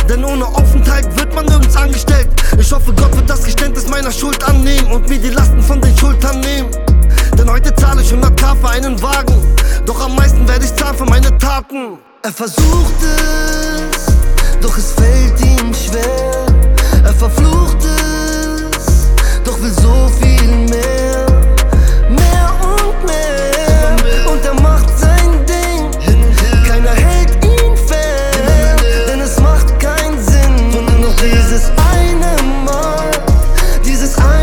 denn ohne Aufenthalt wird man nirgends angestellt. Ich hoffe, Gott wird das Geständnis meiner Schuld annehmen und mir die Lasten von den Schultern nehmen. Denn heute zahle ich 100.000 für einen Wagen, doch am meisten werde ich zahlen für meine Taten. Er versucht es, doch es fällt ihm schwer.